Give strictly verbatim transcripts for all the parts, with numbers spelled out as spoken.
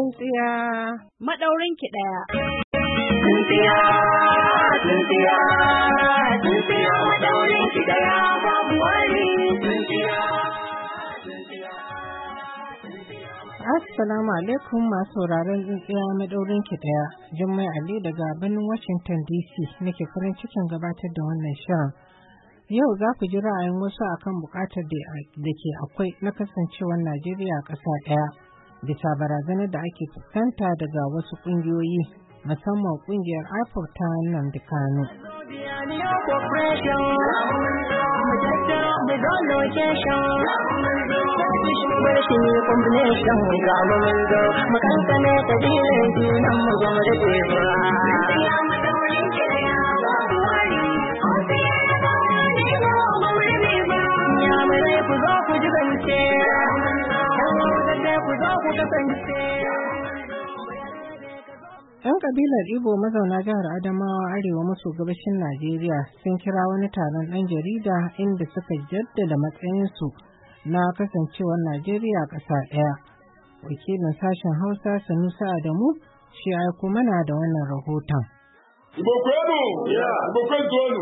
Tsintsiya. Maɗaurin ki ɗaya. Tsintsiya, tsintsiya, tsintsiya, maɗaurin ki ɗaya, babu wani tsintsiya, tsintsiya, tsintsiya. Assalamu alaikum masu sauraron Tsintsiya Maɗaurin ki ɗaya. Jummai Ali daga birnin Washington D C nake farin cikin gabatar da wannan shirin. Yau za ku ji ra'ayin wasu akan buƙatar da ke akwai na kasancewar Najeriya ƙasa ɗaya bisa barazanar da ake fuskanta daga wasu ƙungiyoyi musamman ƙungiyar I P O B ta Nnamdi Kanu. ‘Yan kabilar Igbo mazauna jihar Adamawa arewa maso gabashin Najeriya sun kira wani taron ɗan jarida inda suka jaddada matsayinsu na kasancewar Najeriya ƙasa ɗaya. Wakilin sashen Hausa Sanusi Adamu shi aiko mana da wannan rahoton. Igbo kwenu! Igbo kwentuonu!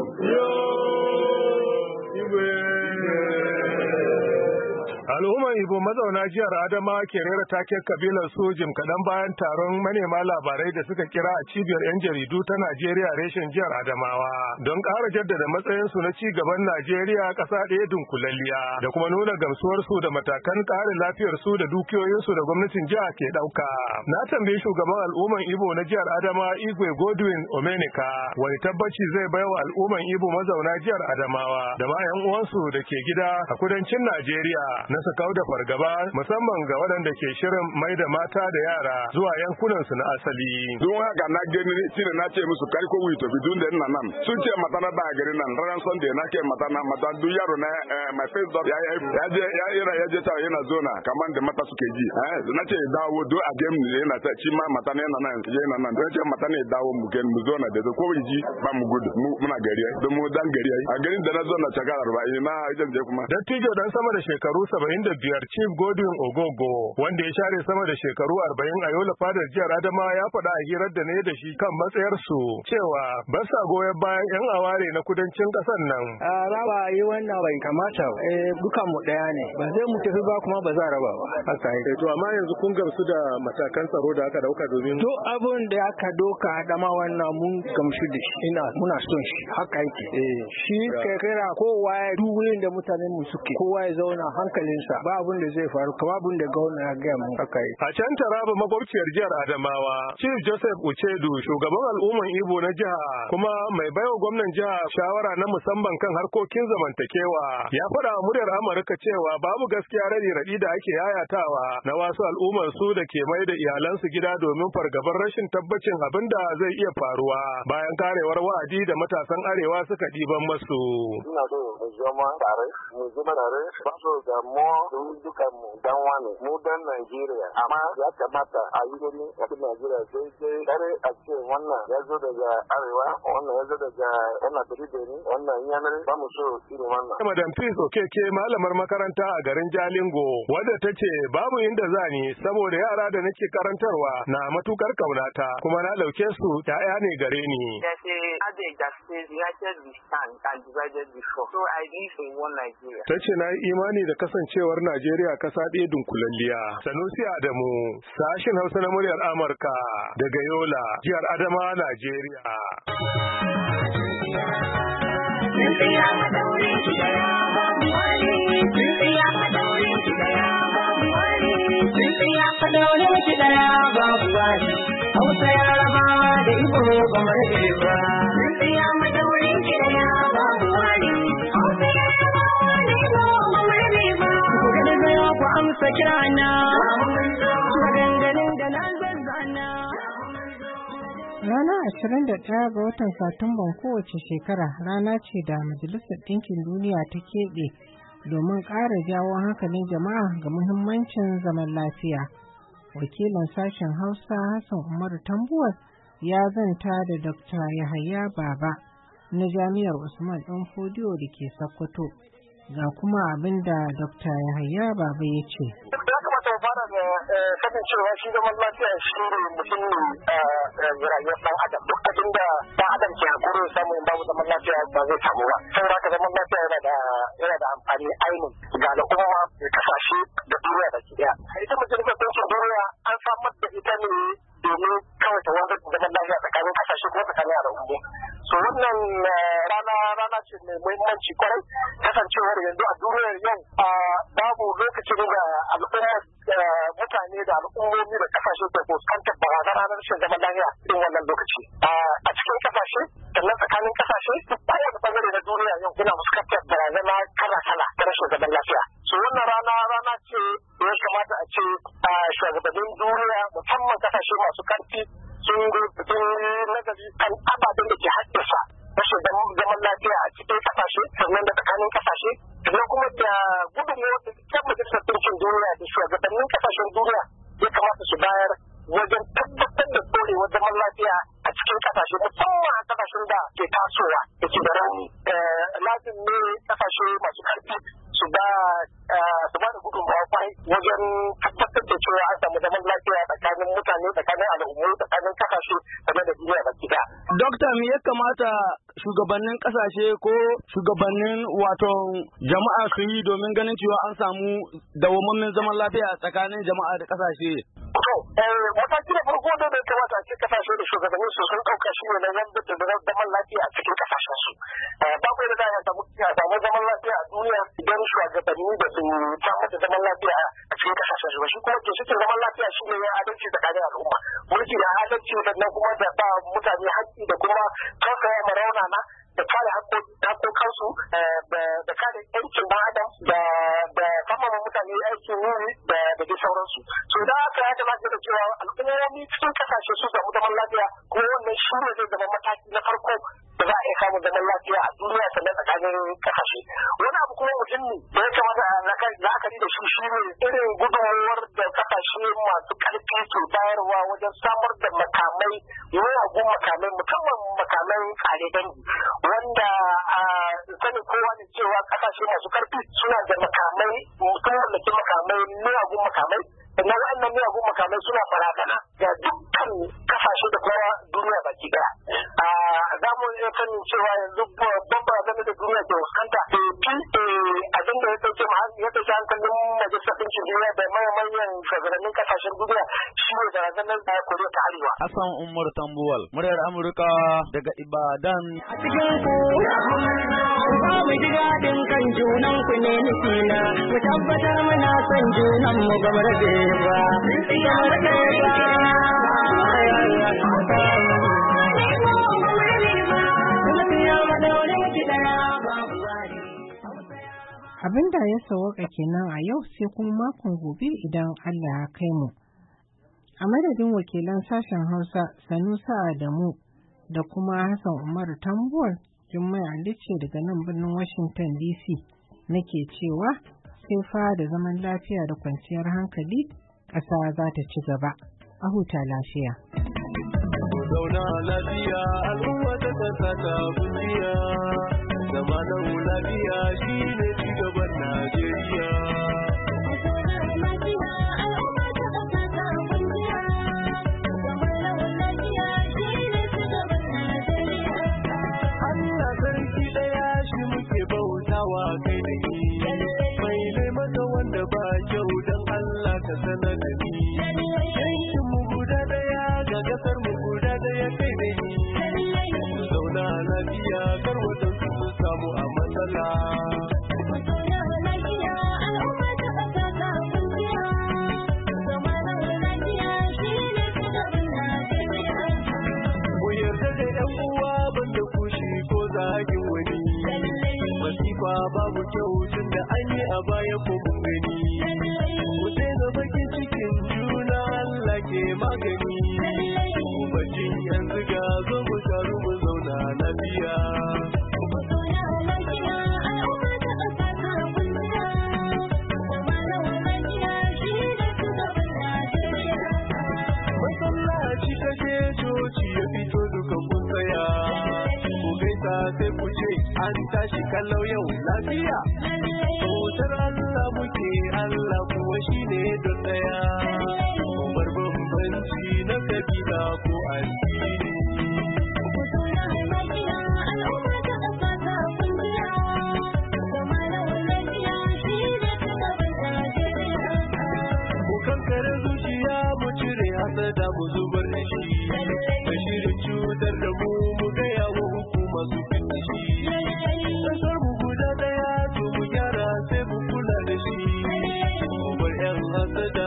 Al'ummar Igbo mazauna jihar Adama ke rera taken kabilar su jim kaɗan bayan taron manema labarai da suka kira a cibiyar 'yan jaridu ta Najeriya reshen jihar Adamawa don ƙara jaddada matsayinsu na ci gaban Najeriya ƙasa ɗaya dunkulalliya da kuma nuna gamsuwarsu da matakan kare lafiyarsu da dukiyoyinsu da gwamnatin jiha ke ɗauka. Na tambayi shugaban al'ummar Igbo na jihar Adama Igwe Godwin Omenika wani tabbaci zai baiwa al'ummar Igbo mazauna jihar Adamawa da ma 'yan uwansu da ke gida a kudancin Najeriya na su kau da fargaba musamman ga waɗanda ke shirin mai da mata da yara zuwa yankunansu na asali. Don haka na gani shine na ce musu kari ko wuyi tafi dun da ina nan. Sun ce mata na da gari nan ran Sunday na ke mata na mata duk yaro na my face dot ya ya je ya ira ya je ta yana zona kaman da mata suke ji. Eh na ce dawo do a game ne yana ta ci ma mata ne yana nan je yana nan. Don ce mata ne dawo mu gen mu zona da ko ji ba mu gudu muna gari don mu dan gari a garin da na zona ta garar ba ina idan je kuma. Dattijo dan sama da shekaru saba'in da biyar Chief Godwin Ogogo wanda ya share sama da shekaru arba'in a Yola fadar jihar Adama ya faɗa a hirar da ne da shi kan matsayarsu cewa ba sa goyon bayan 'yan aware na kudancin ƙasar nan. A raba yi wannan bai kamata ba. Eh dukan mu ɗaya ne. Ba zai mu tafi ba kuma ba za raba ba. Haka yi. To amma yanzu kun gamsu da matakan tsaro da aka dauka domin. To abun da aka doka Adama wannan mun gamsu da shi. Ina muna son shi. Haka yake. Eh shi kekera kowa ya duk wurin da mutanen mu suke. Kowa ya zauna hankalinsa. Ba abun da zai faru kuma abun da gwamna ya gaya mun haka yi. A can Taraba makwabciyar jihar Adamawa, Chief Joseph Uchedu shugaban al'umman Igbo na jiha kuma mai baiwa gwamnan jiha shawara na musamman kan harkokin zamantakewa ya faɗa wa muryar Amurka cewa babu gaskiya radi radi da ake yayatawa na wasu al'ummar su da ke mai da iyalansu gida domin fargabar rashin tabbacin abin da zai iya faruwa bayan karewar wa'adi da matasan arewa suka ɗiban masu. Ina so mu zama tare, mu zama tare, ba so da mu dukan mu dan wani mu dan Najeriya amma ya kamata a yi gani a cikin Najeriya sai sai kare a ce wannan ya zo daga arewa wannan ya zo daga wannan Biribiri wannan yanar ba mu so irin wannan. Madam Peace Okeke malamar makaranta a garin Jalingo wadda ta ce babu inda zani saboda yara da nake karantarwa na matukar kaunata kuma na dauke su ya'ya ne gare ni. Ta ce na yi imani da kasancewar Najeriya kasa ɗaya dunkulalliya. Sanusi Adamu, sashin Hausa na muryar Amurka daga Yola, jihar Adama, Najeriya. Tsintsiya maɗaurin ki ɗaya, babu wani. Tsintsiya maɗaurin ki ɗaya, babu wani. Tsintsiya maɗaurin ki ɗaya, babu wani. Hausa Yarabawa da Igbo ba mu rage ba. Tsintsiya maɗaurin ki ɗaya, babu wani. Hausa Yarabawa da Igbo ba mu rage ba. Ku gargayo ku amsa kirana. Maganganun da na zazzana. Ranar ashirin da ɗaya ga watan Satumban kowace shekara rana ce da Majalisar Ɗinkin Duniya ta keɓe domin ƙara jawo hankalin jama'a ga muhimmancin zaman lafiya. Wakilin sashen Hausa Hassan Umaru Tambuwal ya zanta da Dokta Yahaya Baba na Jami'ar Usman ɗan Fodiyo da ke Sokoto. Ga kuma abin da Dokta Yahaya Baba ya ce. Ya kamata mu fara da sanin cewa shi zaman lafiya shi ne muhimmin rayuwar ɗan adam. Duk abin da ɗan adam ke hakuri samun babu zaman lafiya ba zai samu ba. Saboda haka zaman lafiya yana da yana da amfani ainihin ga al'umma da kasashe da duniya baki ɗaya. Ita majalisar ɗinkin duniya an samar da ita ne domin kawai ta wanzar da zaman lafiya tsakanin kasashe ko tsakanin al'ummu. So wannan rana rana ce mai muhimmanci kwarai kasancewar yanzu a duniyar yau babu lokacin da al'ummar mutane da al'ummomi da kasashe ke fuskantar barazana na rashin zaman lafiya irin wannan lokaci. A cikin kasashe sannan tsakanin kasashe kowane bangare na duniya yau yana fuskantar barazana kala-kala ta rashin zaman lafiya. So wannan rana rana ce da ya kamata a ce shugabannin duniya musamman kasashe masu karfi sun nazari kan ababen da ke haddasa rashin zaman lafiya a cikin kasashe sannan da tsakanin kasashe sannan kuma da gudunmawar da ita majalisar ɗinkin duniya da shugabannin kasashen duniya ya kamata su bayar wajen tabbatar da ɗorewar zaman lafiya a cikin kasashe musamman a kasashen da ke tasowa da ke da rauni. Lazim ne kasashe masu karfi su ba su ba da gudunmawa kwarai wajen tabbatar da cewa an samu zaman lafiya tsakanin mutane tsakanin al'ummu tsakanin kasashe da da duniya baki ɗaya. Dokta, me ya kamata shugabannin kasashe ko shugabannin wato jama'a su yi domin ganin cewa an samu dawwammamin zaman lafiya tsakanin jama'a da kasashe? To, mataki da farko da ya kamata a cikin kasashe da shugabannin su sun ɗauka shi ne na yanzu da zaman lafiya a cikin kasashen su. Babu yadda za a samu zaman lafiya a duniya idan shugabanni da su samar da zaman lafiya a cikin kasashen su. Shi kuma ke cikin zaman lafiya shi ne ya adalci tsakanin al'umma. Mulki na adalci sannan kuma da ba mutane haƙƙi da kuma tausaya ma raunana da kare haƙƙoƙansu da kare ƴancin ɗan adam da samun mutane aikin yi da dai sauransu. So da haka ya kamata da cewa al'ummomi cikin kasashe su samu zaman lafiya kuma wannan shi ne zai zama mataki na farko da za a iya samun zaman lafiya a duniya sannan tsakanin kasashe. Wani abu kuma muhimmi da ya kamata a la'akari da shi shi ne irin gudunmawar da kasashe masu ƙarfi ke bayarwa wajen samar da makamai miyagun makamai musamman makaman kare dangi wanda a sanin kowa ne cewa kasashe masu ƙarfi suna da makamai sun mallaki makamai miyagun makamai sannan waɗannan miyagun makamai suna barazana ga dukkan kasashe da kuma duniya baki daya. Za mu iya sanin cewa yanzu babban barazana da duniya ke fuskanta fi abin da ya ɗauke ya ɗauke hankalin majalisar ɗinkin duniya da manyan shugabannin kasashen duniya shi ne barazanar da Koriya ta Arewa. Hassan Umar Tambuwal, muryar Amurka daga Ibadan. A cikin ku ba mu ji daɗin kan junan ku ne nufina mu tabbatar muna son junan mu gaba da ba. Abin da ya sauwaka kenan a yau sai kuma makon gobe idan Allah ya kai mu. A madadin wakilan sashen Hausa Sanusa Adamu da kuma Hassan Umar Tambuwal, Jummai Ali ce daga nan birnin Washington D C nake cewa sai fa da zaman lafiya da kwanciyar hankali ƙasa za ta ci gaba. A huta lafiya. Zauna lafiya al'umma ta ƙasa ta bujiya, zama lafiya shi ne ci gaban Najeriya. Allah sarki ɗaya shi muke bautawa kai da ni, mai masa wanda ba kyau don Allah ka sanar da ni. Yankin mu guda ɗaya ga ƙasar mu guda ɗaya kai da ni, zauna lafiya kar wadansu su samu a matsala. Mu yarda da ƴan uwa banda kushi ko zagin wani, masifa babu kyau tun da an yi a baya ko mun gani. Mu daina bakin cikin juna Allah ke magani, mu bacin yanzu ga zo mu taru mu zauna lafiya. Masallaci kaje coci ya fito duka kun tsaya, ku gaisa sai ku ce an tashi kallau yau lafiya. Bautar Allah muke Allah kuwa shine don daya. kankare zuciya mu cire hasada mu zubar da shi da shirin cutar da mu mu gaya wa hukuma su fita shi kasar mu guda daya to mu gyara sai mu kula da shi mu bar yan hasada